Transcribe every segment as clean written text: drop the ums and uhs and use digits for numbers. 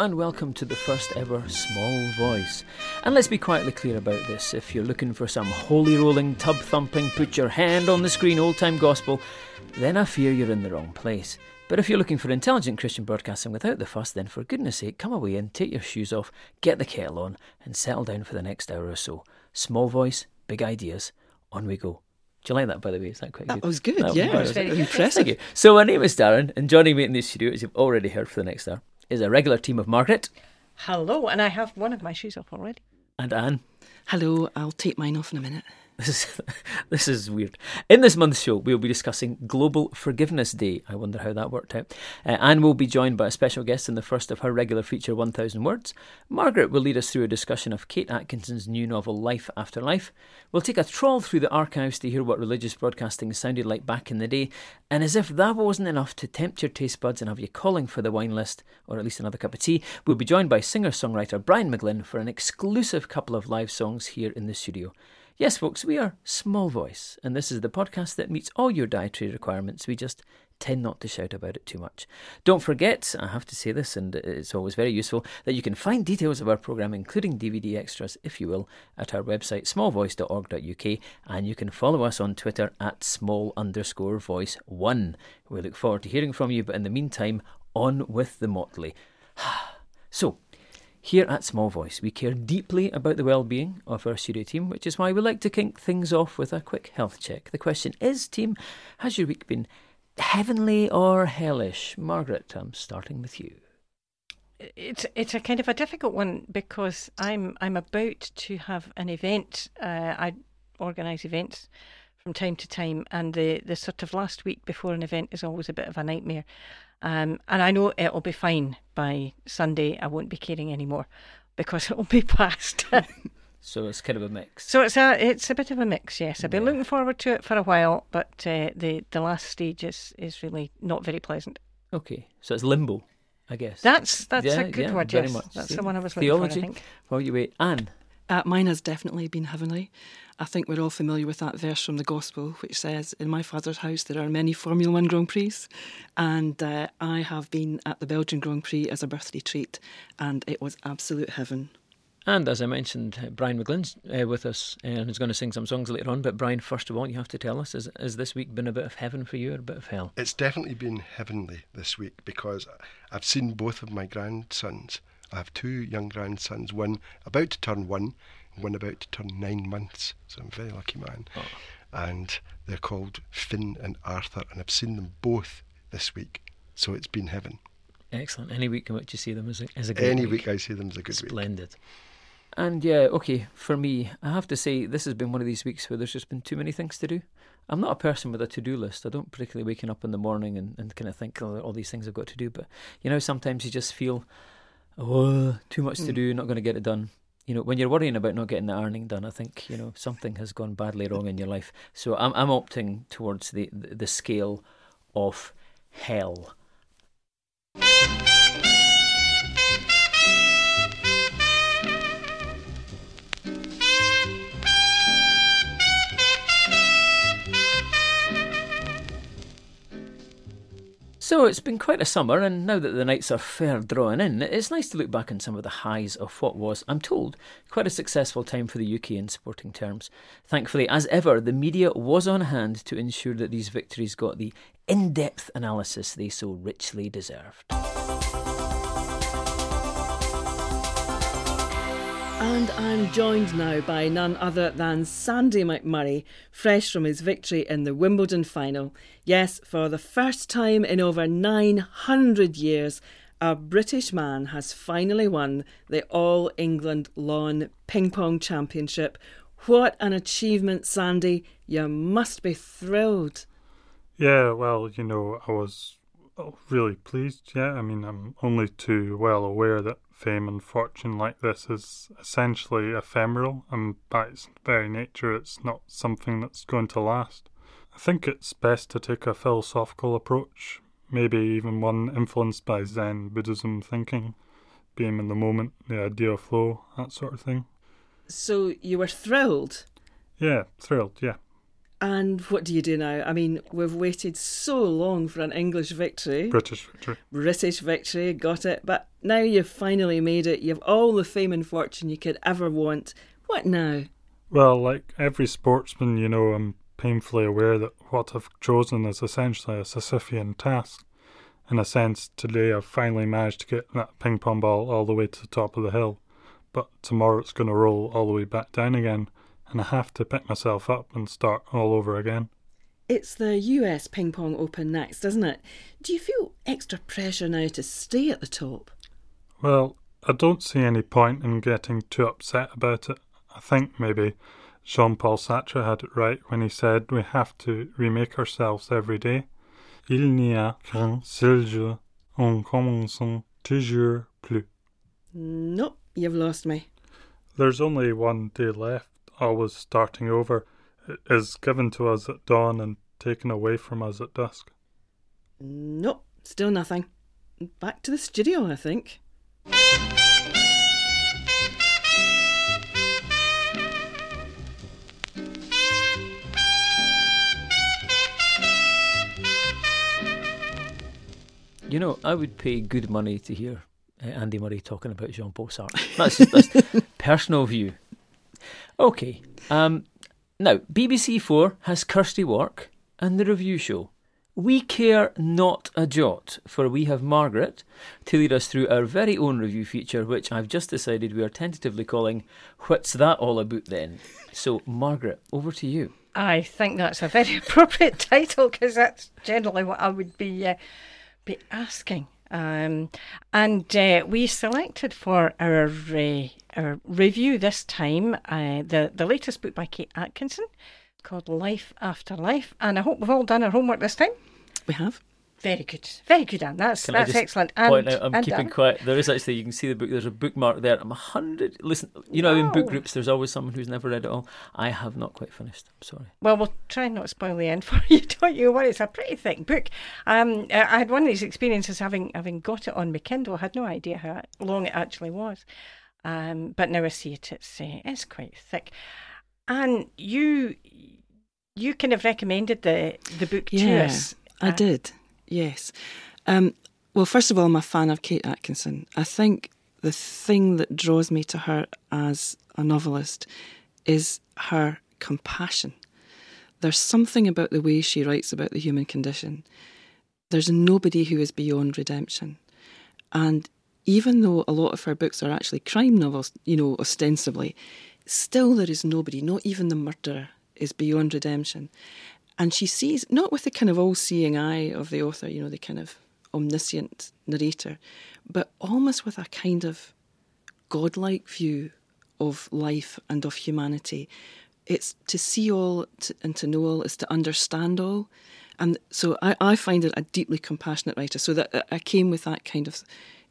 and welcome to the first ever Small Voice. And let's be quietly clear about this. If you're looking for some holy rolling, tub thumping, put your hand on the screen old time gospel, then I fear you're in the wrong place. But if you're looking for intelligent Christian broadcasting without the fuss, then for goodness sake, come away and take your shoes off, get the kettle on, and settle down for the next hour or so. Small voice, big ideas, on we go. Do you like that, by the way? Is that quite good? That was good, yeah. Was very impressive. Thank you. So my name is Darren, and joining me in the studio, as you've already heard for the next hour, is a regular team of Margaret. Hello, and I have one of my shoes off already. And Anne. Hello, I'll take mine off in a minute. This is weird. In this month's show, we'll be discussing Global Forgiveness Day. I wonder how that worked out. Anne will be joined by a special guest in the first of her regular feature, 1000 Words. Margaret will lead us through a discussion of Kate Atkinson's new novel, Life After Life. We'll take a trawl through the archives to hear what religious broadcasting sounded like back in the day. And as if that wasn't enough to tempt your taste buds and have you calling for the wine list, or at least another cup of tea, we'll be joined by singer-songwriter Brian McGlynn for an exclusive couple of live songs here in the studio. Yes, folks, we are Small Voice, and this is the podcast that meets all your dietary requirements. We just tend not to shout about it too much. Don't forget, I have to say this, and it's always very useful, that you can find details of our programme, including DVD extras, if you will, at our website, smallvoice.org.uk, and you can follow us on Twitter at small_voice1. We look forward to hearing from you, but in the meantime, on with the motley. So, here at Small Voice, we care deeply about the well-being of our studio team, which is why we like to kick things off with a quick health check. The question is, team, has your week been heavenly or hellish? Margaret, I'm starting with you. It's a kind of a difficult one because I'm about to have an event. I organise events from time to time, and the sort of last week before an event is always a bit of a nightmare. And I know it'll be fine by Sunday. I won't be caring anymore because it'll be past. So it's kind of a mix. So it's a bit of a mix, yes. I've been looking forward to it for a while, but the last stage is really not very pleasant. Okay, so it's limbo, I guess. That's a good word, very yes. much. That's the one I was looking Theology. for, I think. Well, you wait. Anne? Mine has definitely been heavenly. I think we're all familiar with that verse from the Gospel, which says, "In my Father's house there are many Formula One Grand Prix." And I have been at the Belgian Grand Prix as a birthday treat, and it was absolute heaven. And as I mentioned, Brian McGlynn's with us and is going to sing some songs later on. But Brian, first of all, you have to tell us, has this week been a bit of heaven for you or a bit of hell? It's definitely been heavenly this week because I've seen both of my grandsons. I have two young grandsons, one about to turn 1, one about to turn 9 months. So I'm a very lucky man. Oh. And they're called Finn and Arthur, and I've seen them both this week. So it's been heaven. Excellent. Any week in which you see them is a good week. Any week I see them is a good week. Splendid. And yeah, okay, for me, I have to say this has been one of these weeks where there's just been too many things to do. I'm not a person with a to-do list. I don't particularly waking up in the morning and kind of think, oh, all these things I've got to do. But, you know, sometimes you just feel, too much to do, not going to get it done. You know, when you're worrying about not getting the ironing done, I think, you know, something has gone badly wrong in your life. So I'm opting towards the scale of hell. So it's been quite a summer, and now that the nights are fair drawing in, it's nice to look back on some of the highs of what was, I'm told, quite a successful time for the UK in sporting terms. Thankfully, as ever, the media was on hand to ensure that these victories got the in-depth analysis they so richly deserved. And I'm joined now by none other than Sandy McMurray, fresh from his victory in the Wimbledon final. Yes, for the first time in over 900 years, a British man has finally won the All England Lawn Ping Pong Championship. What an achievement, Sandy. You must be thrilled. Yeah, well, you know, I was really pleased, yeah. I mean, I'm only too well aware that fame and fortune like this is essentially ephemeral, and by its very nature it's not something that's going to last. I think it's best to take a philosophical approach, maybe even one influenced by Zen Buddhism thinking, being in the moment, the idea of flow, that sort of thing. So you were thrilled? Yeah, thrilled, yeah. And what do you do now? I mean, we've waited so long for an English victory. British victory. British victory, got it. But now you've finally made it. You've all the fame and fortune you could ever want. What now? Well, like every sportsman, I'm painfully aware that what I've chosen is essentially a Sisyphean task. In a sense, today I've finally managed to get that ping pong ball all the way to the top of the hill, but tomorrow it's going to roll all the way back down again, and I have to pick myself up and start all over again. It's the US Ping Pong Open next, isn't it? Do you feel extra pressure now to stay at the top? Well, I don't see any point in getting too upset about it. I think maybe Jean-Paul Sartre had it right when he said we have to remake ourselves every day. Il n'y a qu'un seul jour en commençant toujours plus. Nope, you've lost me. There's only one day left, always starting over. It is given to us at dawn and taken away from us at dusk. Nope, still nothing. Back to the studio, I think. I would pay good money to hear Andy Murray talking about Jean-Paul Sartre. That's personal view. Okay. Now, BBC 4 has Kirsty Wark and the review show. We care not a jot, for we have Margaret to lead us through our very own review feature, which I've just decided we are tentatively calling What's That All About Then? So, Margaret, over to you. I think that's a very appropriate title, because that's generally what I would be asking. And we selected for our review this time the latest book by Kate Atkinson called Life After Life. And I hope we've all done our homework this time. We have. Very good, Anne. That's excellent. Point out, I'm keeping quiet. There is actually, you can see the book. There's a bookmark there. I'm 100. Listen, in book groups, there's always someone who's never read it all. I have not quite finished. I'm sorry. Well, we'll try and not spoil the end for you. Don't you worry. It's a pretty thick book. I had one of these experiences having got it on my Kindle. I had no idea how long it actually was. But now I see it. It's quite thick. And you kind of recommended the book to us. I did. Yes. Well, first of all, I'm a fan of Kate Atkinson. I think the thing that draws me to her as a novelist is her compassion. There's something about the way she writes about the human condition. There's nobody who is beyond redemption. And even though a lot of her books are actually crime novels, ostensibly, still there is nobody, not even the murderer, is beyond redemption. And she sees, not with the kind of all-seeing eye of the author, the kind of omniscient narrator, but almost with a kind of godlike view of life and of humanity. It's to see all and to know all, is to understand all. And so I find it a deeply compassionate writer. So that I came with that kind of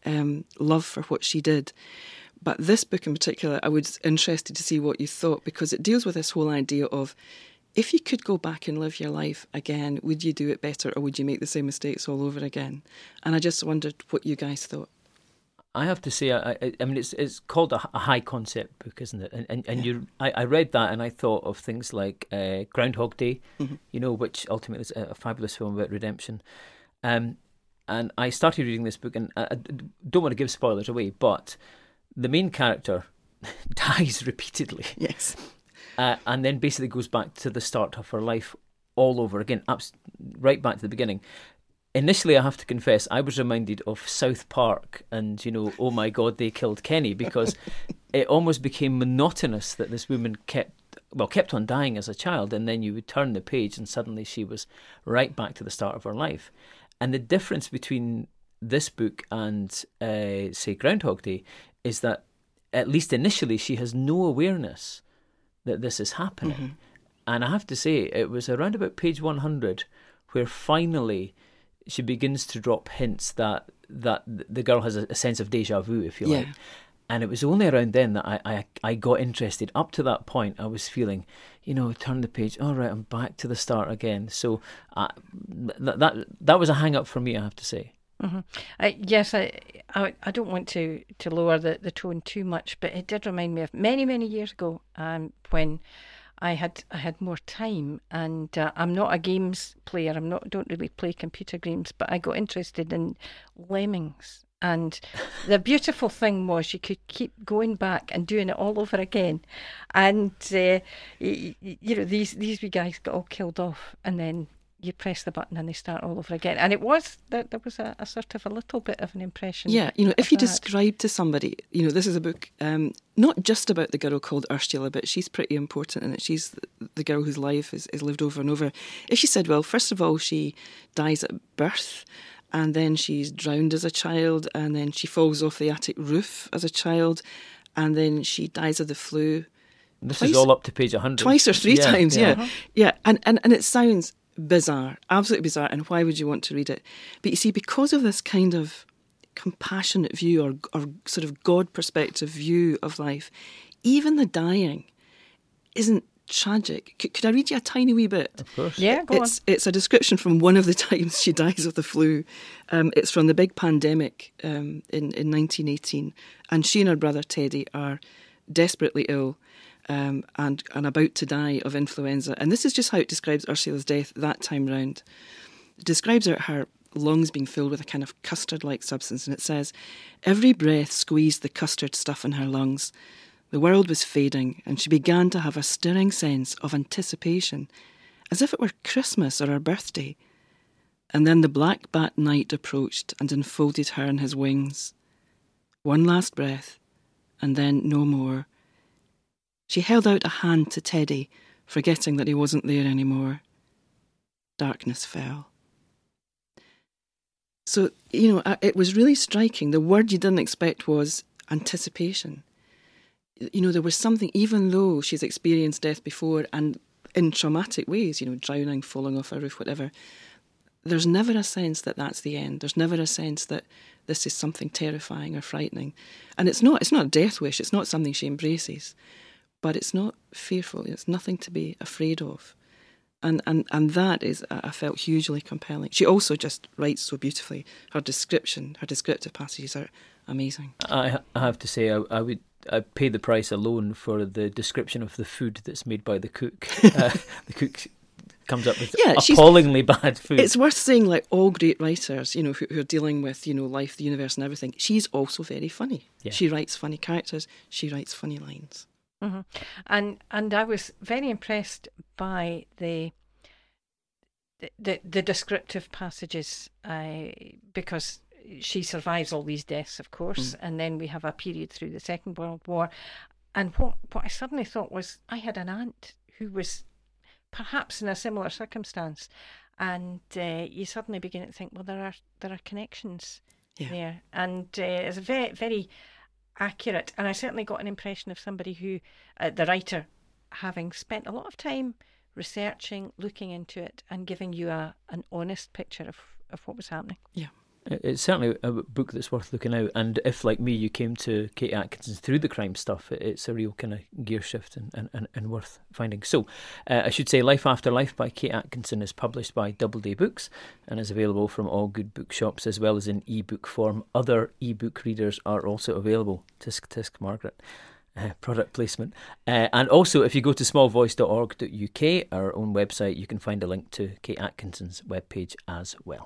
love for what she did. But this book in particular, I was interested to see what you thought, because it deals with this whole idea of, if you could go back and live your life again, would you do it better, or would you make the same mistakes all over again? And I just wondered what you guys thought. I have to say, I mean, it's called a high concept book, isn't it? And I read that and I thought of things like Groundhog Day, which ultimately is a fabulous film about redemption. And I started reading this book, and I don't want to give spoilers away, but the main character dies repeatedly. Yes. And then basically goes back to the start of her life all over again, right back to the beginning. Initially, I have to confess, I was reminded of South Park and, oh my God, they killed Kenny, because it almost became monotonous that this woman kept on dying as a child, and then you would turn the page and suddenly she was right back to the start of her life. And the difference between this book and, say, Groundhog Day is that, at least initially, she has no awareness that this is happening. Mm-hmm. And I have to say, it was around about page 100 where finally she begins to drop hints that the girl has a sense of deja vu, if you like. And it was only around then that I got interested. Up to that point, I was feeling, turn the page, all right, I'm back to the start again. So that was a hang-up for me, I have to say. Mm-hmm. Yes, I don't want to lower the tone too much, but it did remind me of many, many years ago when I had more time, and I'm not a games player. Don't really play computer games, but I got interested in Lemmings, And the beautiful thing was you could keep going back and doing it all over again. And, these wee guys got all killed off, and then you press the button and they start all over again. And there was a sort of a little bit of an impression. Yeah, if you describe to somebody, this is a book not just about the girl called Ursula, but she's pretty important in it. She's the girl whose life is lived over and over. If she said, well, first of all, she dies at birth, and then she's drowned as a child, and then she falls off the attic roof as a child, and then she dies of the flu. This is all up to page 100. Twice or three times, yeah. Uh-huh. Yeah, and it sounds bizarre, absolutely bizarre, and why would you want to read it? But you see, because of this kind of compassionate view or sort of God perspective view of life, even the dying isn't tragic. Could I read you a tiny wee bit? Of course. Yeah, go on. It's a description from one of the times she dies of the flu. It's from the big pandemic in 1918, and she and her brother Teddy are desperately ill. And about to die of influenza. And this is just how it describes Ursula's death that time round. It describes her lungs being filled with a kind of custard-like substance, and it says, every breath squeezed the custard stuff in her lungs. The world was fading, and she began to have a stirring sense of anticipation, as if it were Christmas or her birthday. And then the black bat night approached and enfolded her in his wings. One last breath, and then no more. She held out a hand to Teddy, forgetting that he wasn't there anymore. Darkness fell. So, it was really striking. The word you didn't expect was anticipation. There was something, even though she's experienced death before and in traumatic ways, drowning, falling off a roof, whatever, there's never a sense that that's the end. There's never a sense that this is something terrifying or frightening. And it's not a death wish. It's not something she embraces. But it's not fearful. It's nothing to be afraid of. And that is, I felt, hugely compelling. She also just writes so beautifully. Her descriptive passages are amazing. I have to say, I pay the price alone for the description of the food that's made by the cook. The cook comes up with appallingly bad food. It's worth saying, like all great writers, who are dealing with, life, the universe and everything, she's also very funny. Yeah. She writes funny characters. She writes funny lines. Mm-hmm. And I was very impressed by the descriptive passages, because she survives all these deaths, of course, and then we have a period through the Second World War. And what I suddenly thought was, I had an aunt who was perhaps in a similar circumstance, and you suddenly begin to think, well, there are connections there, and it's a very, very accurate, and I certainly got an impression of somebody who, the writer, having spent a lot of time researching, looking into it, and giving you an honest picture of what was happening. Yeah. It's certainly a book that's worth looking out, and if, like me, you came to Kate Atkinson through the crime stuff, it's a real kind of gear shift and worth finding. So, I should say Life After Life by Kate Atkinson is published by Doubleday Books and is available from all good bookshops as well as in ebook form. Other ebook readers are also available. Tisk tisk, Margaret. Product placement. And also, if you go to smallvoice.org.uk, our own website, you can find a link to Kate Atkinson's webpage as well.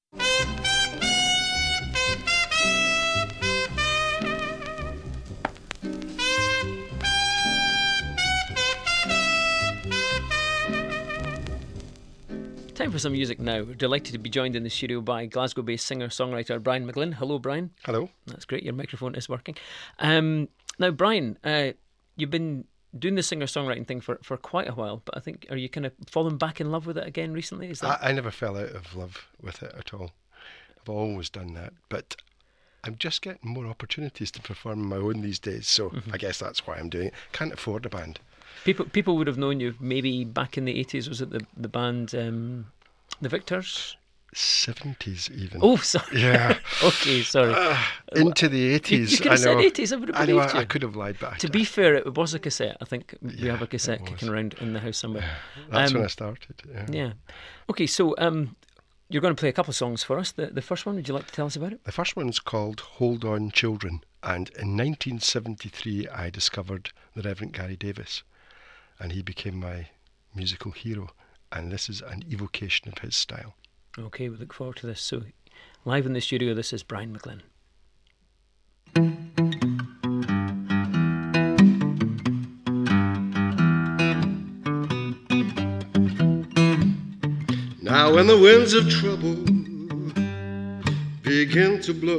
Time for some music now. We're delighted to be joined in the studio by Glasgow-based singer-songwriter Brian McGlynn. Hello, Brian. Hello. That's great. Your microphone is working. Now, Brian, you've been doing the singer-songwriting thing for quite a while, but I think, are you kind of fallen back in love with it again recently? Is that? I never fell out of love with it at all. I've always done that, but I'm just getting more opportunities to perform on my own these days, so I guess that's why I'm doing it. Can't afford a band. People would have known you maybe back in the 80s. Was it the band The Victors? 70s even. Oh, sorry. Yeah. Okay, sorry. Into the 80s. You could have said 80s. I would have believed you. I could have lied back. To be fair, it was a cassette. I think we have a cassette kicking around in the house somewhere. That's when I started. Yeah. Okay, so you're going to play a couple of songs for us. The first one, would you like to tell us about it? The first one's called Hold On Children, and in 1973 I discovered the Reverend Gary Davis, and he became my musical hero, and this is an evocation of his style. Okay, we look forward to this. So, live in the studio, this is Brian McGlynn. Now when the winds of trouble begin to blow,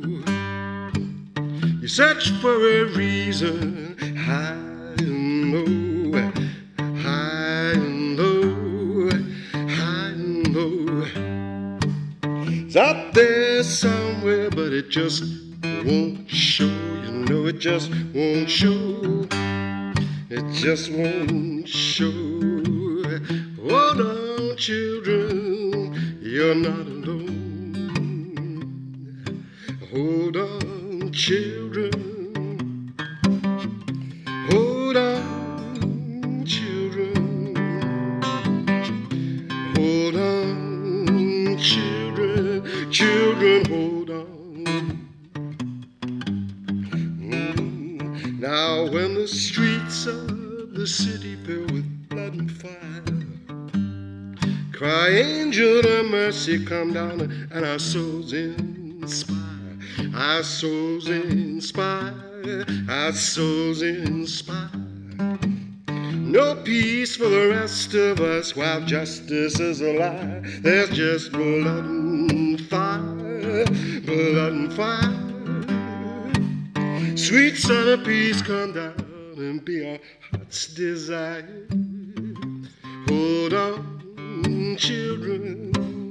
you search for a reason high and low, high and low, high and low. It's out there somewhere, but it just won't show. You know it just won't show. It just won't show. Hold on, children, you're not alone. Hold on, children. Hold on, children. Hold on, children. Children, hold on. Now when the streets of the city fill with blood and fire, cry, angel of mercy, come down and our souls inspire. Our souls inspire. Our souls inspire. No peace for the rest of us while justice is a lie. There's just blood and fire. Blood and fire. Sweet son of peace, come down and be our heart's desire. Hold on, children.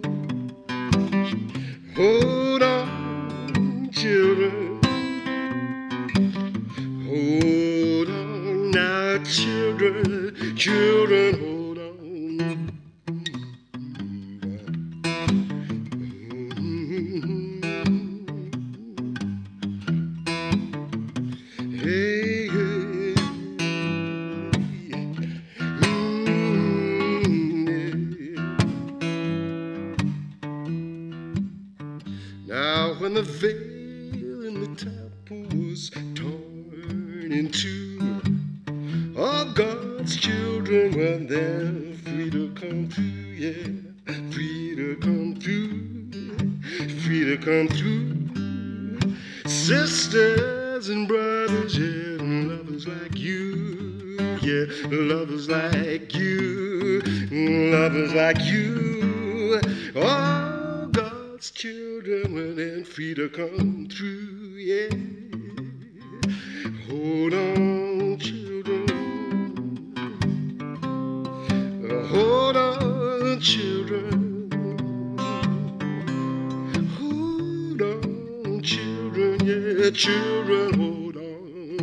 Hold on, children. Hold on now, children. Children, hold on. Hey, hey. Now when the veil in the temple was torn in two, all God's children were there, free to come through, yeah, free to come through, free to come through. Sisters and brothers, yeah, and lovers like you, yeah, lovers like you, lovers like you. All God's children were then free to come through, yeah. Hold on, children. Hold on, children. Hold on, children, yeah, children, hold on.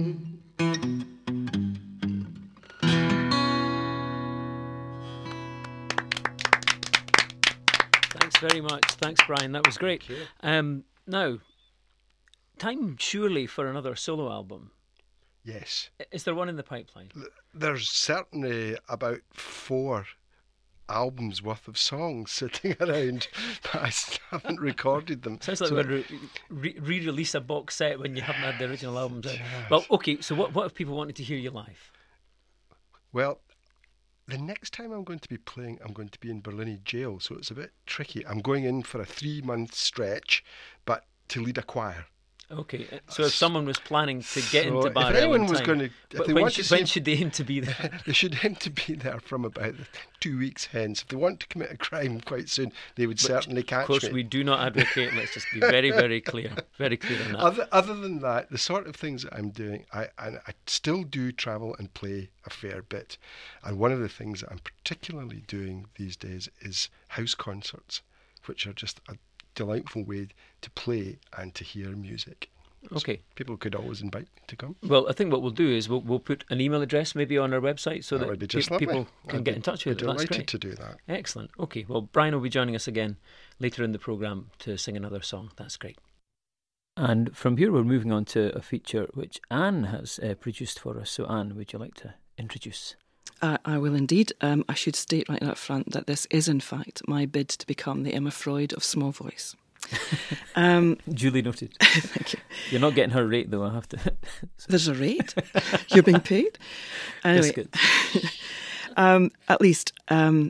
Thanks very much. Thanks, Brian. That was great. Now, time surely for another solo album. Yes. Is there one in the pipeline? There's certainly about 4 albums worth of songs sitting around, but I still haven't recorded them. Sounds like we're going to re-release a box set when you haven't had the original albums out. Well, okay, so what if people wanted to hear you live? Well, the next time I'm going to be playing, I'm going to be in Berlin jail, so it's a bit tricky. I'm going in for a 3-month stretch, but to lead a choir. Okay, so if someone was planning to get into Barr, if anyone was going to, when should they aim to be there? They should aim to be there from about 2 weeks hence. If they want to commit a crime quite soon, they would certainly catch me. Of course, we do not advocate. Let's just be very, very clear on that. Other than that, the sort of things that I'm doing, I still do travel and play a fair bit. And one of the things that I'm particularly doing these days is house concerts, which are just a delightful way to play and to hear music. Okay. So people could always invite me to come. Well, I think what we'll do is we'll put an email address maybe on our website so that people can get in touch with us. I'd be delighted to do that. Excellent. Okay. Well, Brian will be joining us again later in the programme to sing another song. That's great. And from here we're moving on to a feature which Anne has produced for us. So Anne, would you like to introduce? I will indeed. I should state right up front that this is in fact my bid to become the Emma Freud of small voice. Duly noted. Thank you. You're not getting her rate though, I have to. There's a rate? You're being paid? Anyway, Biscuit. At least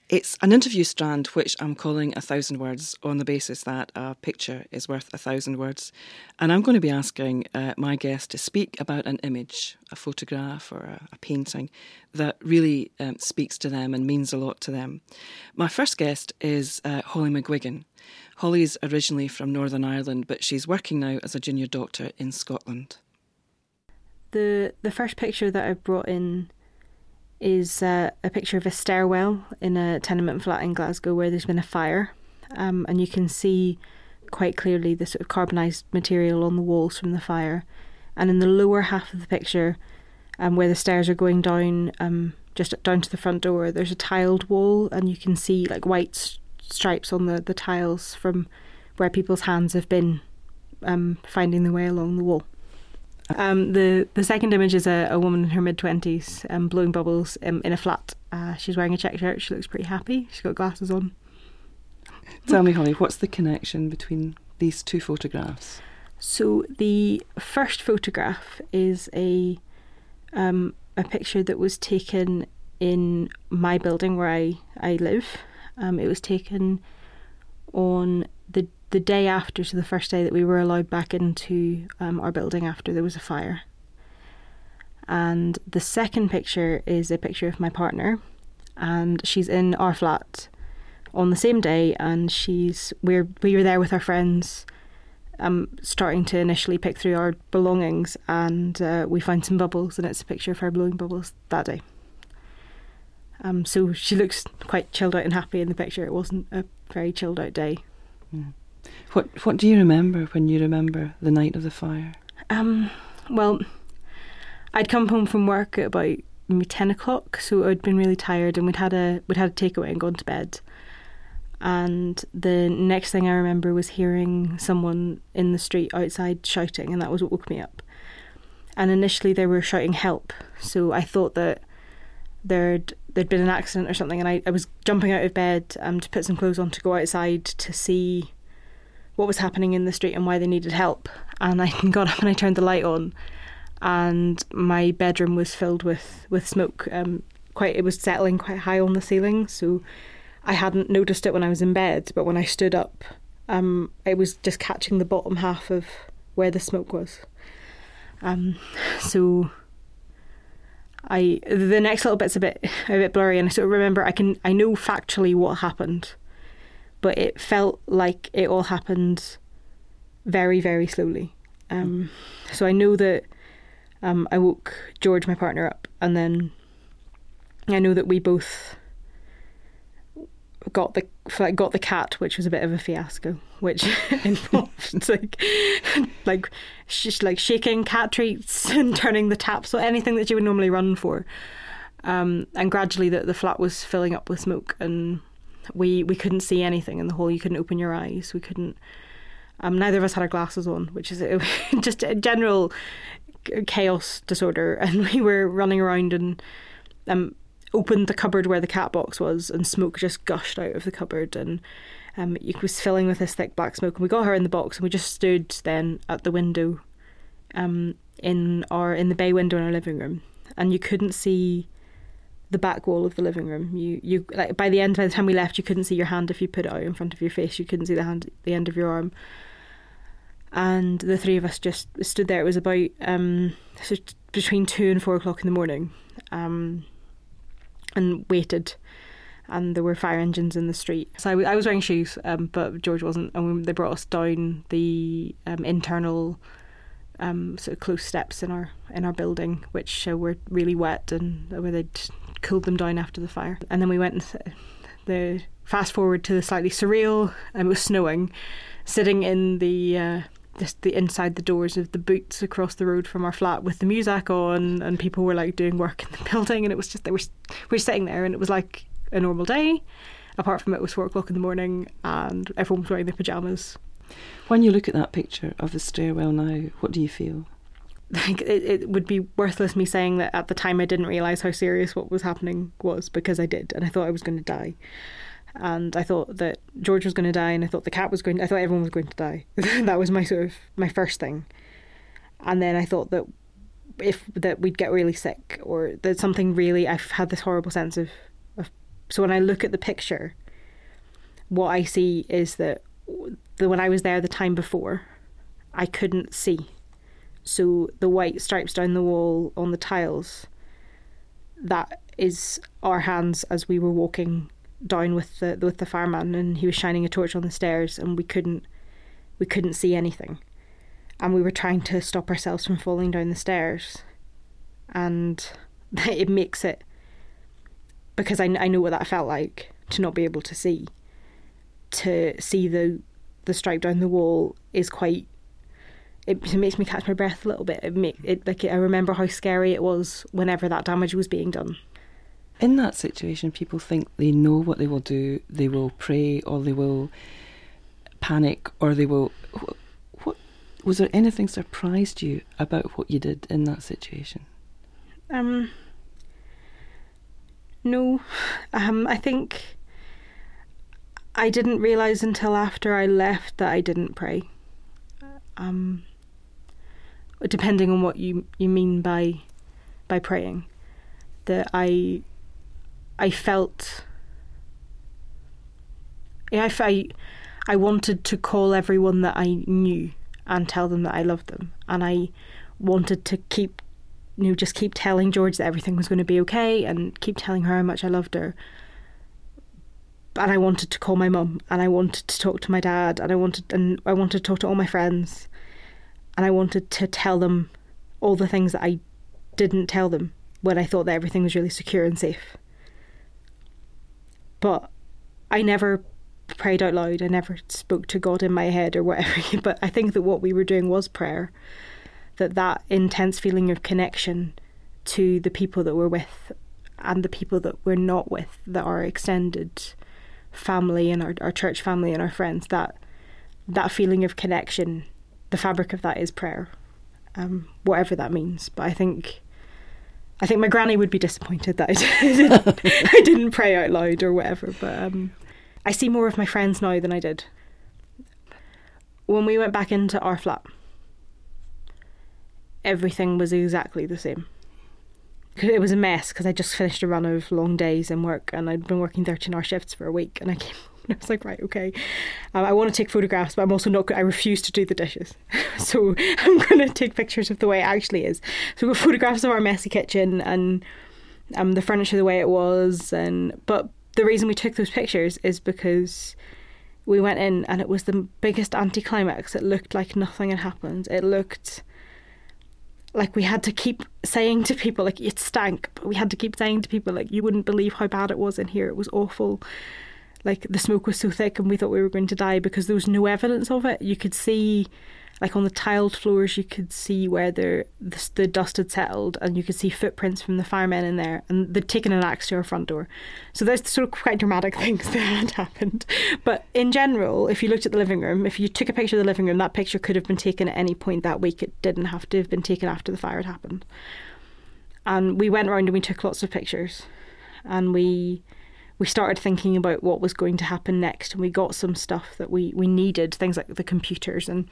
It's an interview strand which I'm calling 1,000 words on the basis that a picture is worth 1,000 words. And I'm going to be asking my guest to speak about an image, a photograph or a painting that really speaks to them and means a lot to them. My first guest is Holly McGuigan. Holly's originally from Northern Ireland, but she's working now as a junior doctor in Scotland. The first picture that I've brought in is a picture of a stairwell in a tenement flat in Glasgow where there's been a fire, and you can see quite clearly the sort of carbonised material on the walls from the fire. And in the lower half of the picture, where the stairs are going down, just down to the front door, there's a tiled wall, and you can see like white stripes on the tiles from where people's hands have been finding their way along the wall. The second image is a woman in her mid-20s blowing bubbles in a flat. She's wearing a check shirt. She looks pretty happy. She's got glasses on. Tell me, Holly, what's the connection between these two photographs? So the first photograph is a picture that was taken in my building where I live. It was taken on the day after, so the first day that we were allowed back into our building after there was a fire. And the second picture is a picture of my partner, and she's in our flat on the same day, and we were there with our friends, starting to initially pick through our belongings, and we found some bubbles, and it's a picture of her blowing bubbles that day. So she looks quite chilled out and happy in the picture. It wasn't a very chilled out day. Mm. What do you remember when you remember the night of the fire? Well, I'd come home from work at about maybe 10 o'clock, so I'd been really tired, and we'd had a takeaway and gone to bed. And the next thing I remember was hearing someone in the street outside shouting, and that was what woke me up. And initially they were shouting help, so I thought that there'd been an accident or something, and I was jumping out of bed to put some clothes on to go outside to see what was happening in the street and why they needed help. And I got up and I turned the light on, and my bedroom was filled with smoke. It was settling quite high on the ceiling, so I hadn't noticed it when I was in bed, but when I stood up, it was just catching the bottom half of where the smoke was. So the next little bit's a bit blurry, and I sort of remember I know factually what happened, but it felt like it all happened very, very slowly. So I know that I woke George, my partner, up, and then I know that we both got the cat, which was a bit of a fiasco, which involved like shaking cat treats and turning the taps, so anything that you would normally run for. And gradually the flat was filling up with smoke, and we couldn't see anything in the hole. You couldn't open your eyes. We couldn't. Neither of us had our glasses on, which is just a general chaos disorder. And we were running around and opened the cupboard where the cat box was, and smoke just gushed out of the cupboard, and it was filling with this thick black smoke. And we got her in the box, and we just stood then at the window, in the bay window in our living room, and you couldn't see the back wall of the living room. You like by the time we left, you couldn't see your hand if you put it out in front of your face. You couldn't see the end of your arm. And the three of us just stood there. It was about between 2 and 4 o'clock in the morning, and waited. And there were fire engines in the street. So I was wearing shoes, but George wasn't. And they brought us down the internal sort of close steps in our building, which were really wet, and where they'd cooled them down after the fire. And then we went the fast forward to the slightly surreal. It was snowing, sitting in the inside the doors of the Boots across the road from our flat with the music on, and people were like doing work in the building, and it was just we were sitting there, and it was like a normal day, apart from it was 4 o'clock in the morning, and everyone was wearing their pyjamas. When you look at that picture of the stairwell now, what do you feel? Like it would be worthless me saying that at the time I didn't realise how serious what was happening was, because I did, and I thought I was going to die. And I thought that George was going to die, and I thought the cat was I thought everyone was going to die. That was my first thing. And then I thought that we'd get really sick, or that something really, I've had this horrible sense of So when I look at the picture, what I see is that when I was there the time before, I couldn't see. So the white stripes down the wall on the tiles, that is our hands as we were walking down with the fireman, and he was shining a torch on the stairs, and we couldn't see anything, and we were trying to stop ourselves from falling down the stairs, and it makes it, because I know what that felt like, to not be able to see the stripe down the wall is quite. It makes me catch my breath a little bit. I remember how scary it was whenever that damage was being done. In that situation, people think they know what they will do. They will pray, or they will panic, or they will. What was there anything surprised you about what you did in that situation? No, I think I didn't realise until after I left that I didn't pray. Depending on what you mean by praying, that I felt, I wanted to call everyone that I knew and tell them that I loved them, and I wanted to keep telling George that everything was going to be okay, and keep telling her how much I loved her. And I wanted to call my mum, and I wanted to talk to my dad, and I wanted to talk to all my friends, and I wanted to tell them all the things that I didn't tell them when I thought that everything was really secure and safe. But I never prayed out loud. I never spoke to God in my head or whatever. But I think that what we were doing was prayer. That intense feeling of connection to the people that we're with and the people that we're not with, that are extended family and our church family and our friends, that feeling of connection, the fabric of that is prayer, whatever that means. But I think my granny would be disappointed that I didn't pray out loud or whatever. But I see more of my friends now than I did. When we went back into our flat, everything was exactly the same. It was a mess because I just finished a run of long days in work, and I'd been working 13-hour shifts for a week, and I came and I was like, right, okay, I want to take photographs, but I'm also not. I refuse to do the dishes, so I'm going to take pictures of the way it actually is. So we've got photographs of our messy kitchen and the furniture the way it was, but the reason we took those pictures is because we went in and it was the biggest anticlimax. It looked like nothing had happened. It looked like we had to keep saying to people, like, it stank, but we had to keep saying to people, like, you wouldn't believe how bad it was in here. It was awful. Like, the smoke was so thick and we thought we were going to die because there was no evidence of it. You could see, like, on the tiled floors, you could see where the dust had settled, and you could see footprints from the firemen in there, and they'd taken an axe to our front door. So there's sort of quite dramatic things that had happened. But in general, if you looked at the living room, if you took a picture of the living room, that picture could have been taken at any point that week. It didn't have to have been taken after the fire had happened. And we went around and we took lots of pictures, and we started thinking about what was going to happen next, and we got some stuff that we needed, things like the computers. And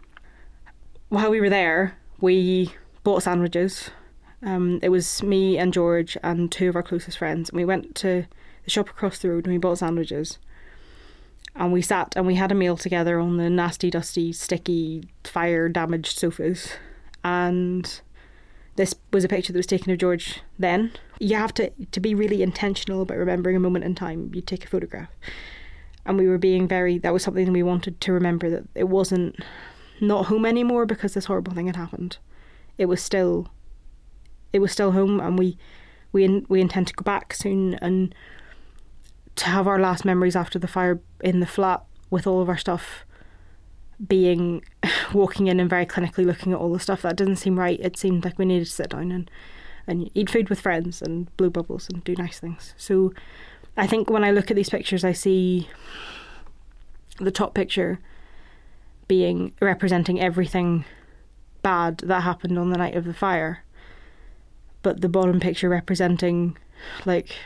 while we were there, we bought sandwiches. It was me and George and two of our closest friends, and we went to the shop across the road and we bought sandwiches, and we sat and we had a meal together on the nasty, dusty, sticky, fire damaged sofas. And this was a picture that was taken of George then. You have to be really intentional about remembering a moment in time. You take a photograph. And we were being that was something that we wanted to remember, that it wasn't not home anymore because this horrible thing had happened. It was still home, and we intend to go back soon and to have our last memories after the fire in the flat with all of our stuff being walking in and very clinically looking at all the stuff. That didn't seem right. It seemed like we needed to sit down and eat food with friends and blow bubbles and do nice things. So I think when I look at these pictures, I see the top picture being representing everything bad that happened on the night of the fire, but the bottom picture representing, like,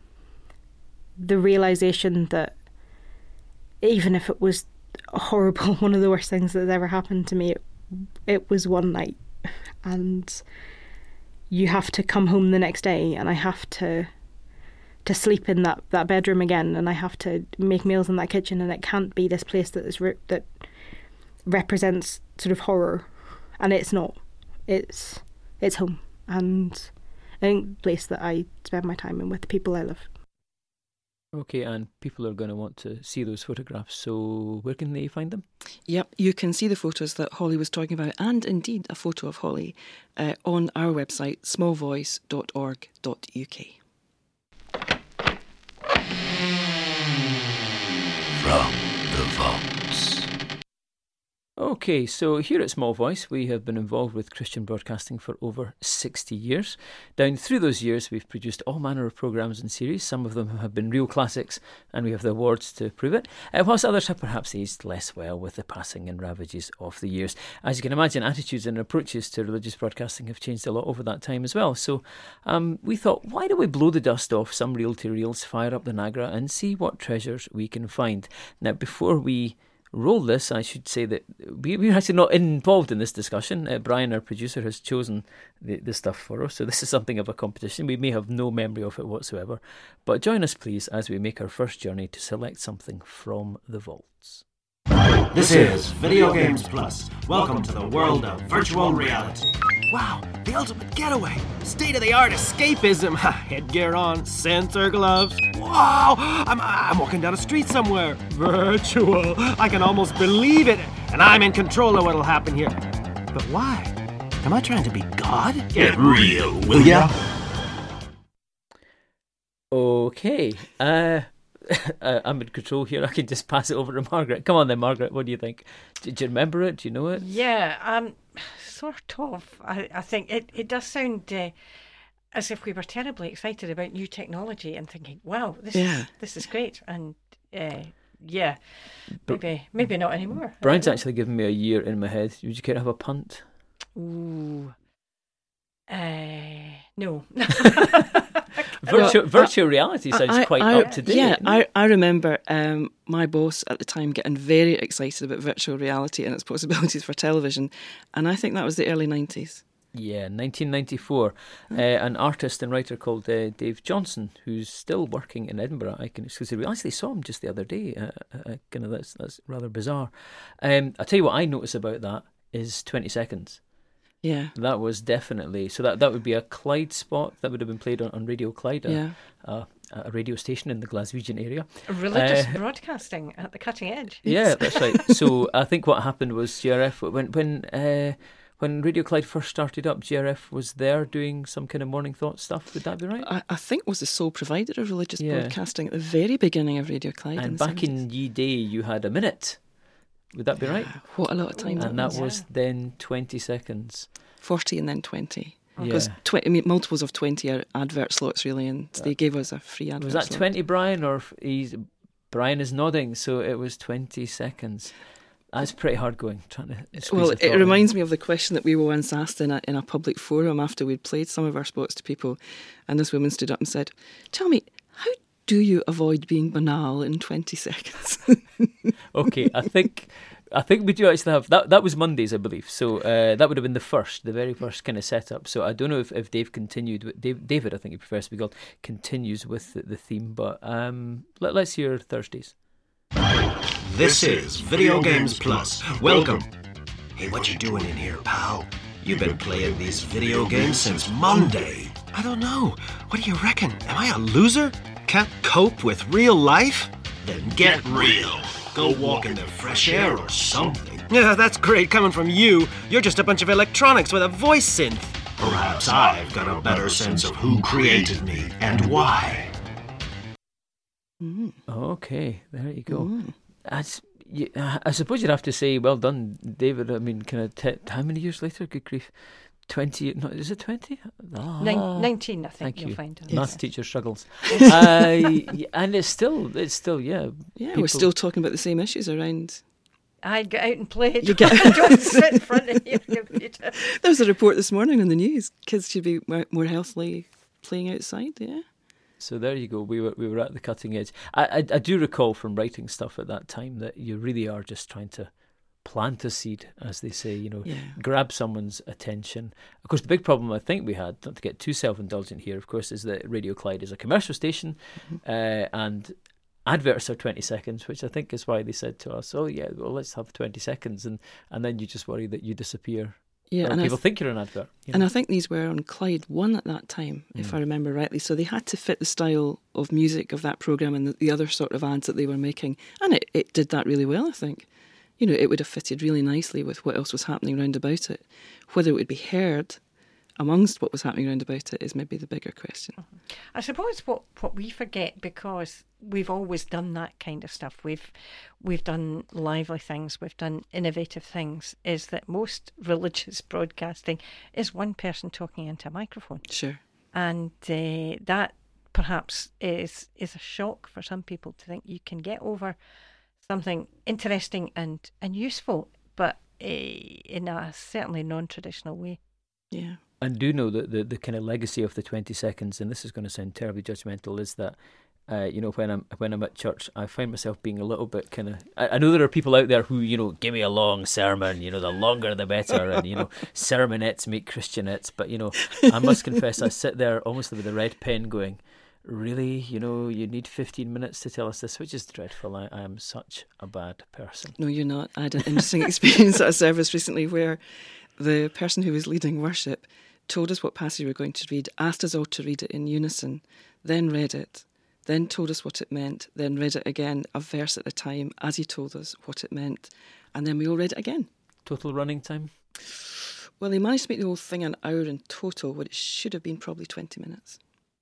the realisation that even if it was horrible, one of the worst things that's ever happened to me, it was one night, and you have to come home the next day, and I have to to sleep in that bedroom again, and I have to make meals in that kitchen, and it can't be this place that represents sort of horror, and it's not. It's home, and I think the place that I spend my time in with the people I love. Okay, and people are going to want to see those photographs, so where can they find them? Yep, you can see the photos that Holly was talking about, and indeed a photo of Holly, on our website, smallvoice.org.uk. From the vaults. Okay, so here at Small Voice, we have been involved with Christian broadcasting for over 60 years. Down through those years, we've produced all manner of programmes and series. Some of them have been real classics, and we have the awards to prove it, whilst others have perhaps aged less well with the passing and ravages of the years. As you can imagine, attitudes and approaches to religious broadcasting have changed a lot over that time as well. So we thought, why don't we blow the dust off some reel-to-reels, fire up the Nagra, and see what treasures we can find. Now, before we roll this, I should say that we're actually not involved in this discussion. Brian, our producer, has chosen the stuff for us, so this is something of a competition. We may have no memory of it whatsoever, but join us please as we make our first journey to select something from the vaults. This is Video Games Plus. Welcome to the world of virtual reality. Wow, the ultimate getaway. State-of-the-art escapism. Headgear on, sensor gloves. Wow, I'm walking down a street somewhere. Virtual. I can almost believe it. And I'm in control of what'll happen here. But why? Am I trying to be God? Get real, will ya? Okay, I'm in control here. I can just pass it over to Margaret. Come on then, Margaret, what do you think? Do you remember it? Do you know it? Yeah, sort of. I think it does sound as if we were terribly excited about new technology and thinking, wow, this is great. And maybe not anymore. Brian's actually given me a year in my head. Would you care to have a punt? Ooh. No. Virtual reality sounds quite up to date. Yeah, I remember my boss at the time getting very excited about virtual reality and its possibilities for television, and I think that was the early 90s. Yeah, 1994. An artist and writer called Dave Johnson, who's still working in Edinburgh. I can exclusively. I actually saw him just the other day. That's rather bizarre. I'll tell you what I noticed about that is 20 seconds. Yeah, that was definitely so. That would be a Clyde spot that would have been played on Radio Clyde, a radio station in the Glaswegian area. Religious broadcasting at the cutting edge. Yeah, that's right. So I think what happened was GRF when Radio Clyde first started up, GRF was there doing some kind of morning thought stuff. Would that be right? I think was the sole provider of religious broadcasting at the very beginning of Radio Clyde. And back 70s. In ye day, you had a minute. Would that be right? What a lot of time. And that was then 20 seconds. 40 and then 20. Because multiples of 20 are advert slots, really, and they gave us a free advert. Was that slot. 20, Brian? Or Brian is nodding, so it was 20 seconds. That's pretty hard going. Well, it reminds me of the question that we were once asked in a public forum after we'd played some of our spots to people, and this woman stood up and said, "Tell me, how do you avoid being banal in 20 seconds? Okay, I think we do actually have that was Mondays, I believe. So that would have been the very first kind of setup. So I don't know if Dave continued with David, I think he prefers to be called, continues with the theme. But let's hear Thursdays. This is Video Games Plus. Welcome. Hey, what you doing in here, pal? You've been playing these video games since Monday. I don't know. What do you reckon? Am I a loser? Can't cope with real life? Then get real. Go walk in the fresh air or something. Yeah, that's great coming from you. You're just a bunch of electronics with a voice synth. Perhaps I've got a better sense of who created me and why. Okay, there you go. I suppose you'd have to say, well done, David. I mean, kind of how many years later? Good grief. 20, no, is it 20? 19, I think. Thank you'll you. find it. Maths teacher struggles. And it's still, Yeah, we're still talking about the same issues around. I'd get out and play it. You get Don't sit in front of your computer. There was a report this morning in the news. Kids should be more healthily playing outside, yeah. So there you go. We were at the cutting edge. I do recall from writing stuff at that time that you really are just trying to plant a seed, as they say, Yeah. grab someone's attention. Of course, the big problem I think we had, not to get too self-indulgent here, of course, is that Radio Clyde is a commercial station, and adverts are 20 seconds, which I think is why they said to us, oh yeah, well, let's have 20 seconds, and then you just worry that you disappear. Yeah, or and people think you're an advert. And I think these were on Clyde 1 at that time, if I remember rightly. So they had to fit the style of music of that programme and the other sort of ads that they were making. And it did that really well, I think. It would have fitted really nicely with what else was happening round about it. Whether it would be heard amongst what was happening round about it is maybe the bigger question. I suppose what we forget, because we've always done that kind of stuff, we've done lively things, we've done innovative things, is that most religious broadcasting is one person talking into a microphone. Sure. And that perhaps is a shock for some people, to think you can get over something interesting and useful, but in a certainly non-traditional way. Yeah. And do know that the kind of legacy of the 20 seconds, and this is going to sound terribly judgmental, is that when I'm at church, I find myself being a little bit kind of. I know there are people out there who give me a long sermon, the longer the better, and sermonettes make Christianettes. But I must confess, I sit there almost with a red pen, going, really, you need 15 minutes to tell us this, which is dreadful. I am such a bad person. No, you're not. I had an interesting experience at a service recently where the person who was leading worship told us what passage we were going to read, asked us all to read it in unison, then read it, then told us what it meant, then read it again, a verse at a time, as he told us what it meant, and then we all read it again. Total running time? Well, they managed to make the whole thing an hour in total, but it should have been probably 20 minutes.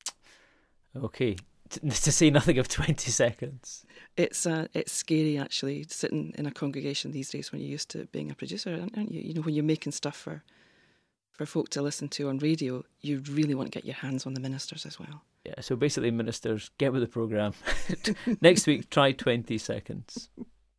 Okay, to say nothing of 20 seconds. It's scary, actually, sitting in a congregation these days when you're used to being a producer, aren't you? When you're making stuff for folk to listen to on radio, you really want to get your hands on the ministers as well. Yeah, so basically, ministers, get with the programme. Next week, try 20 seconds.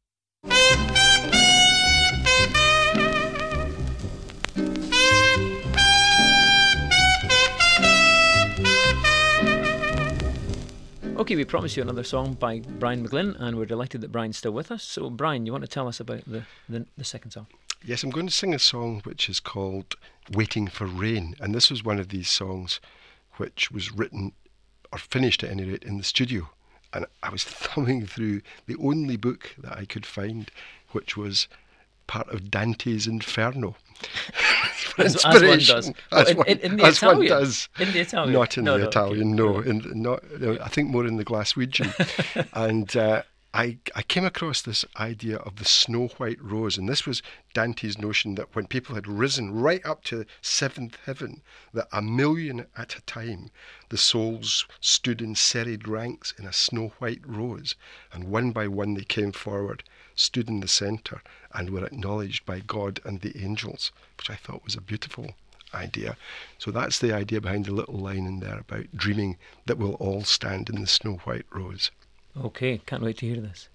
Okay, we promised you another song by Brian McGlynn, and we're delighted that Brian's still with us. So, Brian, you want to tell us about the second song? Yes, I'm going to sing a song which is called Waiting for Rain, and this was one of these songs which was written, or finished at any rate, in the studio. And I was thumbing through the only book that I could find, which was part of Dante's Inferno. As one does. In the as Italian? one does. In the Italian? Not in the Italian, okay. no. I think more in the Glaswegian. And I came across this idea of the snow white rose, and this was Dante's notion that when people had risen right up to seventh heaven, that 1,000,000 at a time, the souls stood in serried ranks in a snow white rose, and one by one they came forward, stood in the centre, and were acknowledged by God and the angels, which I thought was a beautiful idea. So that's the idea behind the little line in there about dreaming that we'll all stand in the snow white rose. Okay, can't wait to hear this.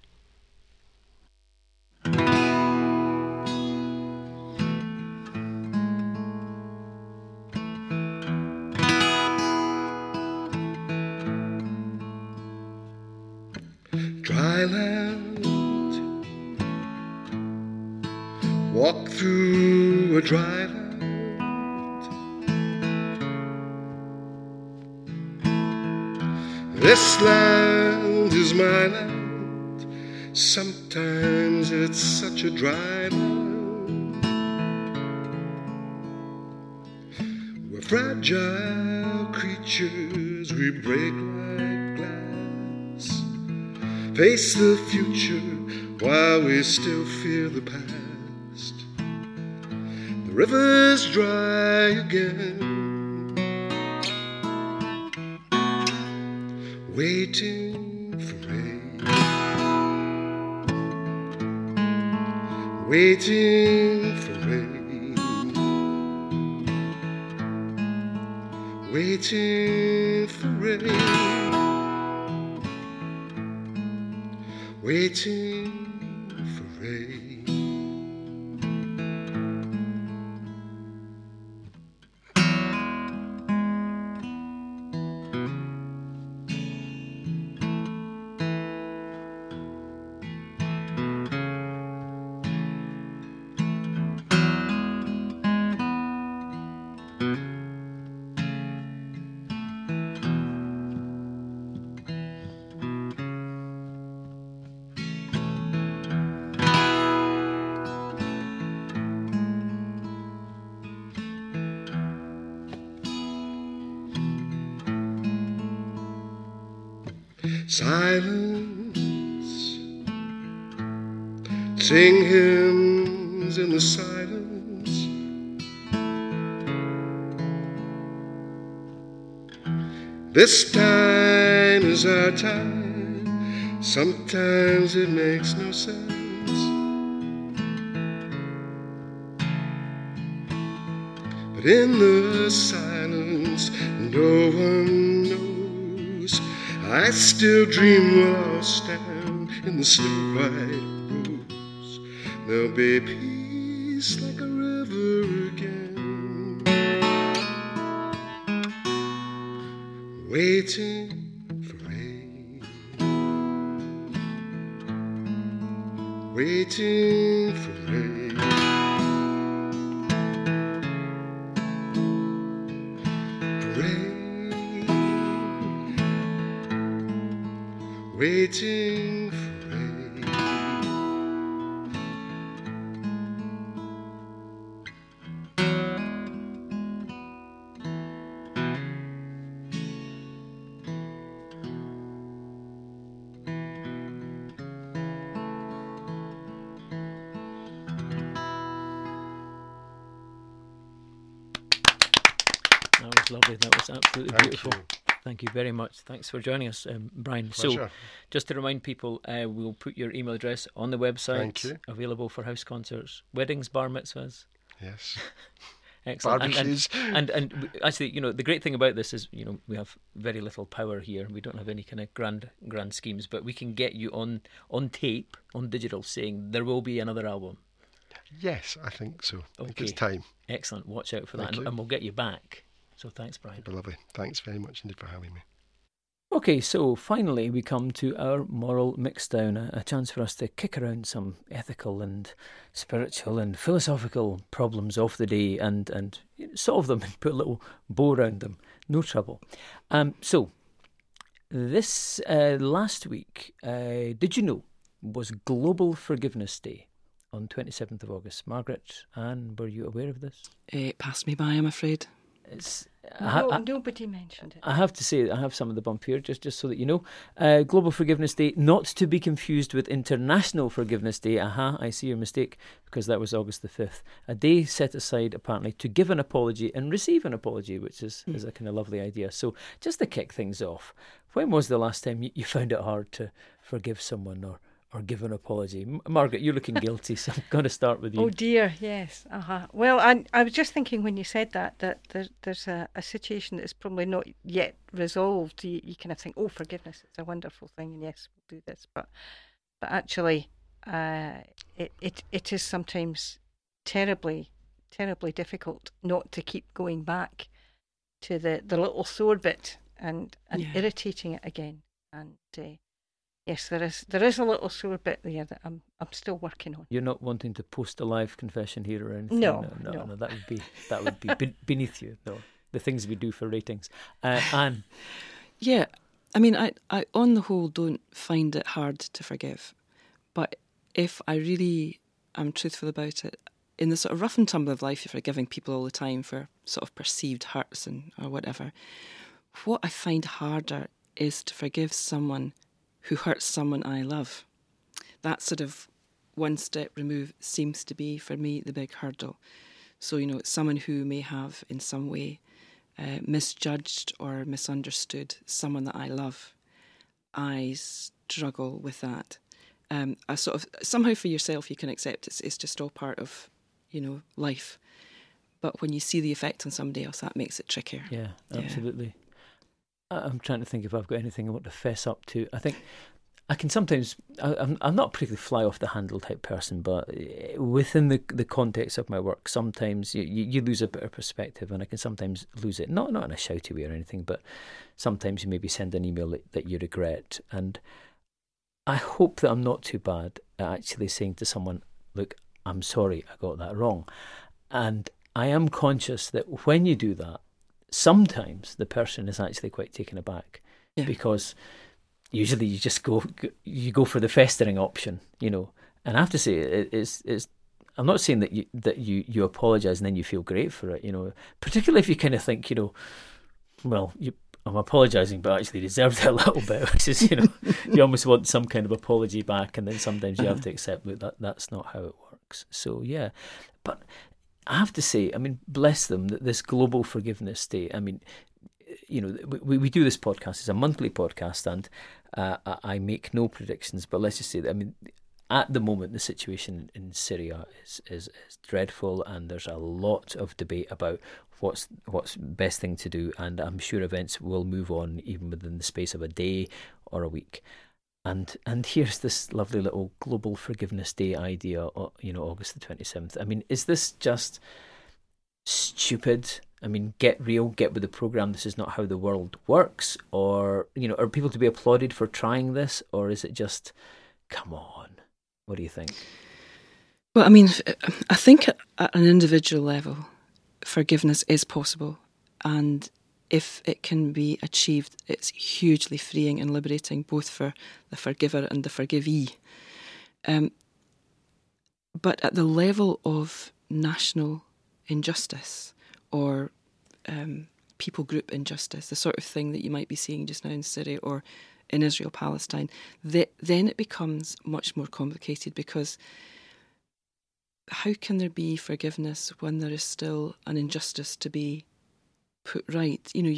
Dry land, walk through a dry land. This land is my land. Sometimes it's such a dry land. We're fragile creatures, we break like glass. Face the future while we still fear the past. The river's dry again, waiting for rain, waiting for rain, waiting for rain, waiting for rain. silence. Sing hymns in the silence. This time is our time. Sometimes it makes no sense. But in the silence, no one knows. I still dream while I'll stand in the snow white rose. There'll be peace like a river again, waiting for rain, waiting for rain. Waiting for rain. That was lovely. That was absolutely Thank beautiful. you. Thank you very much. Thanks for joining us, Brian. Pleasure. So, just to remind people, we'll put your email address on the website. Thank you. Available for house concerts, weddings, bar mitzvahs. Yes. Excellent. Barbecues. And actually, you know, the great thing about this is, you know, we have very little power here. We don't have any kind of grand schemes, but we can get you on tape, on digital, saying there will be another album. Yes, I think so. I think Okay. it's time. Excellent. Watch out for that, Thank you. and we'll get you back. So thanks, Brian. It'd be lovely. Thanks very much indeed for having me. Okay, so finally we come to our moral mixdown, a chance for us to kick around some ethical and spiritual and philosophical problems of the day and solve them and put a little bow around them. No trouble. So, this last week, did you know, was Global Forgiveness Day on 27th of August. Margaret, Anne, were you aware of this? It passed me by, I'm afraid. It's Nobody mentioned it. I have to say, I have some of the bump here, just so that you know. Global Forgiveness Day, not to be confused with International Forgiveness Day. Aha, I see your mistake, because that was August the 5th. A day set aside, apparently, to give an apology and receive an apology, which is a kind of lovely idea. So, just to kick things off, when was the last time you found it hard to forgive someone or give an apology? Margaret, you're looking guilty, so I'm going to start with you. Oh dear, yes. Well, I was just thinking when you said that there's a situation that is probably not yet resolved. You kind of think, oh, forgiveness, it's a wonderful thing, and yes, we'll do this. But actually, it is sometimes terribly difficult not to keep going back to the little sore bit and irritating it again. And yes, there is a little sore bit there that I'm still working on. You're not wanting to post a live confession here or anything? No. That would be beneath you. No, the things we do for ratings. Anne? Yeah, I mean, I on the whole don't find it hard to forgive. But if I really am truthful about it, in the sort of rough and tumble of life, you're forgiving people all the time for sort of perceived hurts or whatever. What I find harder is to forgive someone who hurts someone I love. That sort of one step remove seems to be, for me, the big hurdle. So, you know, someone who may have in some way misjudged or misunderstood someone that I love, I struggle with that. I sort of, somehow for yourself you can accept it's just all part of, you know, life. But when you see the effect on somebody else, that makes it trickier. Yeah, absolutely. Yeah. I'm trying to think if I've got anything I want to fess up to. I think I can sometimes, I'm not a particularly fly off the handle type person, but within the context of my work, sometimes you lose a bit of perspective, and I can sometimes lose it. Not in a shouty way or anything, but sometimes you maybe send an email that you regret. And I hope that I'm not too bad at actually saying to someone, look, I'm sorry, I got that wrong. And I am conscious that when you do that, sometimes the person is actually quite taken aback, because usually you just go for the festering option, you know. And I have to say, it's I'm not saying that you apologise and then you feel great for it, you know. Particularly if you kind of think, you know, well, I'm apologising, but I actually deserved it a little bit. Which is, you almost want some kind of apology back, and then sometimes you have to accept that that's not how it works. So yeah, but I have to say, I mean, bless them, that this Global Forgiveness Day. I mean, we do this podcast. It's a monthly podcast, and I make no predictions. But let's just say that, I mean, at the moment, the situation in Syria is dreadful, and there's a lot of debate about what's best thing to do, and I'm sure events will move on even within the space of a day or a week. And here's this lovely little Global Forgiveness Day idea, August the 27th. I mean, is this just stupid? I mean, get real, get with the programme. This is not how the world works. Or, are people to be applauded for trying this? Or is it just, come on? What do you think? Well, I mean, I think at an individual level, forgiveness is possible. And if it can be achieved, it's hugely freeing and liberating, both for the forgiver and the forgivee. But at the level of national injustice or people group injustice, the sort of thing that you might be seeing just now in Syria or in Israel, Palestine, then it becomes much more complicated, because how can there be forgiveness when there is still an injustice to be put right?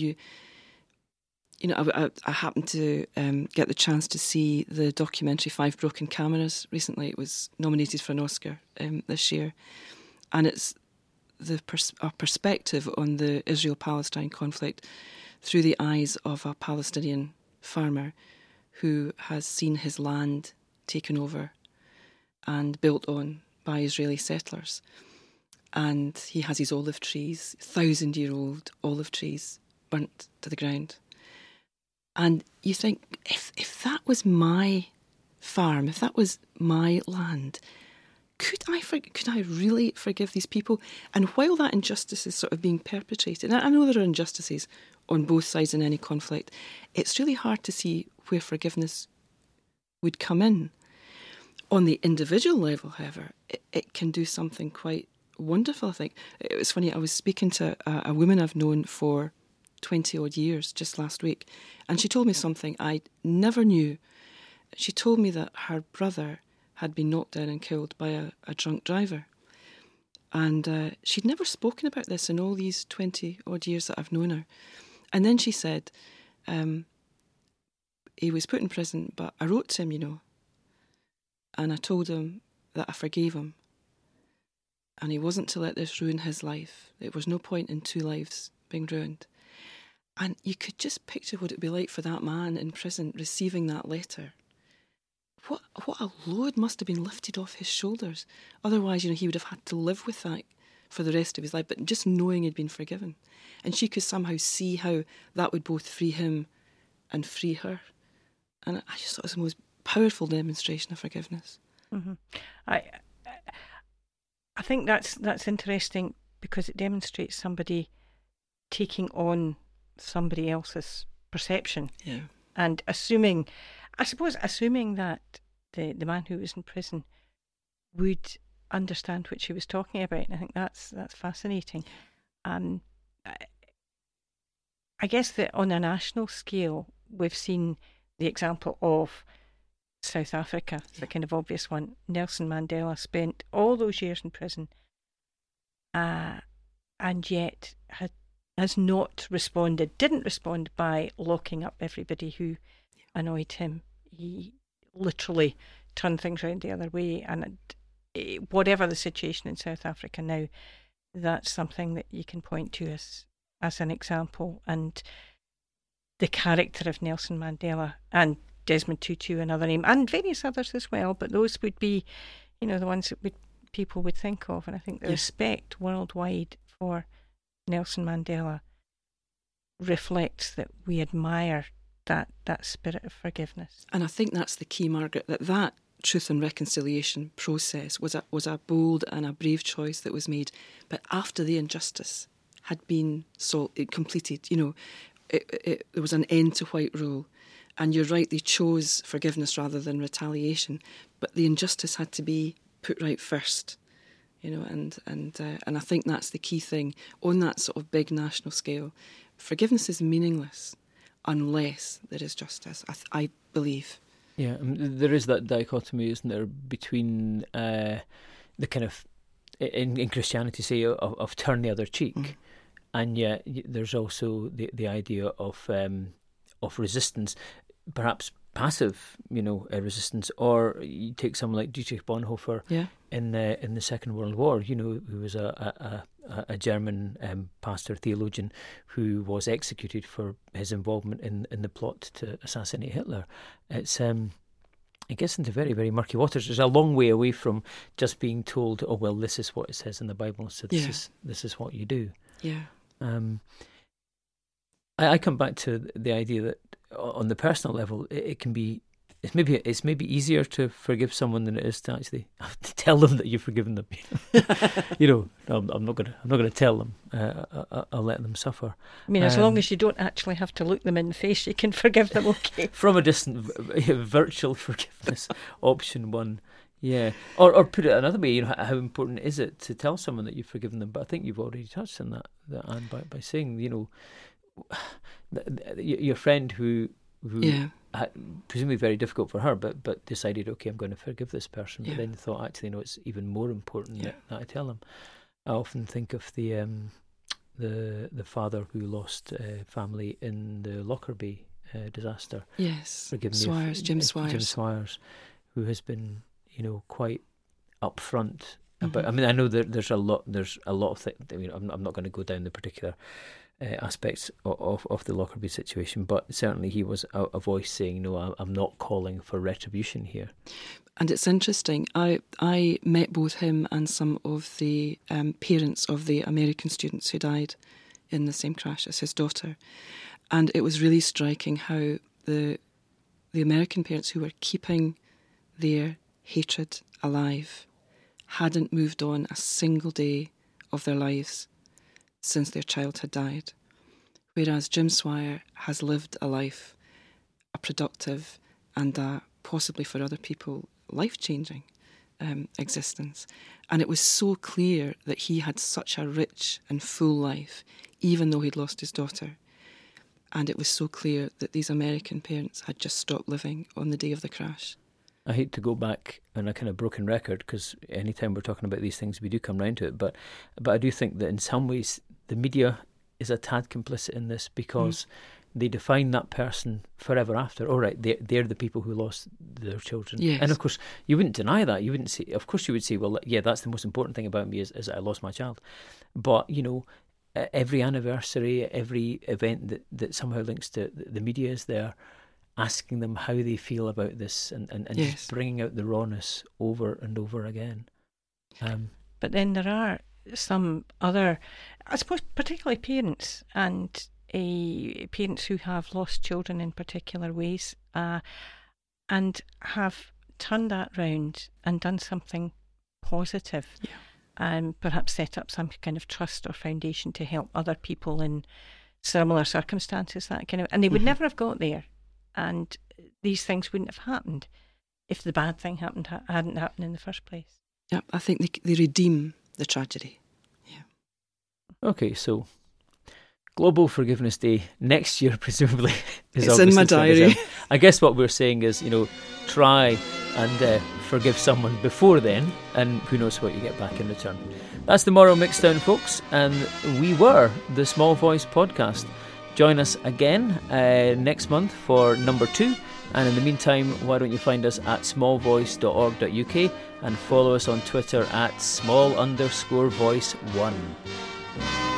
I happened to get the chance to see the documentary 5 Broken Cameras recently. It was nominated for an Oscar this year, and it's a perspective on the Israel-Palestine conflict through the eyes of a Palestinian farmer who has seen his land taken over and built on by Israeli settlers. And he has his olive trees, 1,000-year-old olive trees, burnt to the ground. And you think, if that was my farm, if that was my land, could I really forgive these people? And while that injustice is sort of being perpetrated, and I know there are injustices on both sides in any conflict, it's really hard to see where forgiveness would come in. On the individual level, however, it can do something quite wonderful, I think. It was funny, I was speaking to a woman I've known for 20-odd years just last week, and she told me something I never knew. She told me that her brother had been knocked down and killed by a drunk driver. And she'd never spoken about this in all these 20-odd years that I've known her. And then she said, he was put in prison, but I wrote to him, and I told him that I forgave him. And he wasn't to let this ruin his life. There was no point in 2 lives being ruined. And you could just picture what it'd be like for that man in prison receiving that letter. What a load must have been lifted off his shoulders. Otherwise, he would have had to live with that for the rest of his life. But just knowing he'd been forgiven. And she could somehow see how that would both free him and free her. And I just thought it was the most powerful demonstration of forgiveness. Mm-hmm. I think that's interesting, because it demonstrates somebody taking on somebody else's perception. Yeah. And assuming that the man who was in prison would understand what she was talking about. And I think that's fascinating. I guess that on a national scale, we've seen the example of South Africa, the kind of obvious one. Nelson Mandela spent all those years in prison, and yet didn't respond by locking up everybody who annoyed him. He literally turned things around the other way, and whatever the situation in South Africa now, that's something that you can point to as an example. And the character of Nelson Mandela and Desmond Tutu, another name, and various others as well, but those would be, the ones that people would think of. And I think the respect worldwide for Nelson Mandela reflects that we admire that spirit of forgiveness. And I think that's the key, Margaret, that truth and reconciliation process was a bold and a brave choice that was made, but after the injustice had been completed, there was an end to white rule. And you're right, they chose forgiveness rather than retaliation, but the injustice had to be put right first, and I think that's the key thing on that sort of big national scale. Forgiveness is meaningless unless there is justice, I believe. Yeah, there is that dichotomy, isn't there, between the kind of, in Christianity, say, of turn the other cheek, and yet there's also the idea of resistance, perhaps passive, resistance. Or you take someone like Dietrich Bonhoeffer in the Second World War, who was a German pastor, theologian, who was executed for his involvement in the plot to assassinate Hitler. It's it gets into very, very murky waters. There's a long way away from just being told, oh well, this is what it says in the Bible, so this is what you do. Yeah. I come back to the idea that on the personal level, it can be. It's maybe easier to forgive someone than it is to actually tell them that you've forgiven them. I'm not going to tell them. I'll let them suffer. I mean, as long as you don't actually have to look them in the face, you can forgive them. Okay. From a distant, virtual forgiveness, option one. Yeah, or put it another way, how important is it to tell someone that you've forgiven them? But I think you've already touched on that Anne, by saying, your friend who presumably very difficult for her, but decided, okay, I'm going to forgive this person, but then thought, actually, no, it's even more important that I tell them. I often think of the father who lost family in the Lockerbie disaster. Yes, Jim Swires. Jim Swires, who has been, quite upfront about. I mean, I know that there's a lot of things. I mean, I'm not going to go down the particular aspects of the Lockerbie situation, but certainly he was a voice saying, no, I'm not calling for retribution here. And it's interesting, I met both him and some of the parents of the American students who died in the same crash as his daughter, and it was really striking how the American parents who were keeping their hatred alive hadn't moved on a single day of their lives since their child had died, whereas Jim Swire has lived a life, a productive and possibly for other people life-changing existence. And it was so clear that he had such a rich and full life, even though he'd lost his daughter. And it was so clear that these American parents had just stopped living on the day of the crash. I hate to go back on a kind of broken record, because anytime we're talking about these things, we do come round to it. But I do think that in some ways the media is a tad complicit in this, because they define that person forever after. All right, they're the people who lost their children. Yes. And of course, you wouldn't deny that. You wouldn't say. Of course, you would say, well, yeah, that's the most important thing about me is that I lost my child. But every anniversary, every event that somehow links to the media is there, asking them how they feel about this, and just bringing out the rawness over and over again. But then there are some other, I suppose, particularly parents and parents who have lost children in particular ways, and have turned that round and done something positive, and perhaps set up some kind of trust or foundation to help other people in similar circumstances, that kind of, and they would never have got there. And these things wouldn't have happened if the bad thing hadn't happened in the first place. Yeah, I think they redeem the tragedy. Yeah. Okay, so Global Forgiveness Day next year, presumably. It's in my diary. I guess what we're saying is, try and forgive someone before then, and who knows what you get back in return. That's the Moral Mixdown, folks, and we were the Small Voice Podcast. Join us again next month for number 2. And in the meantime, why don't you find us at smallvoice.org.uk and follow us on Twitter at @small_voice1.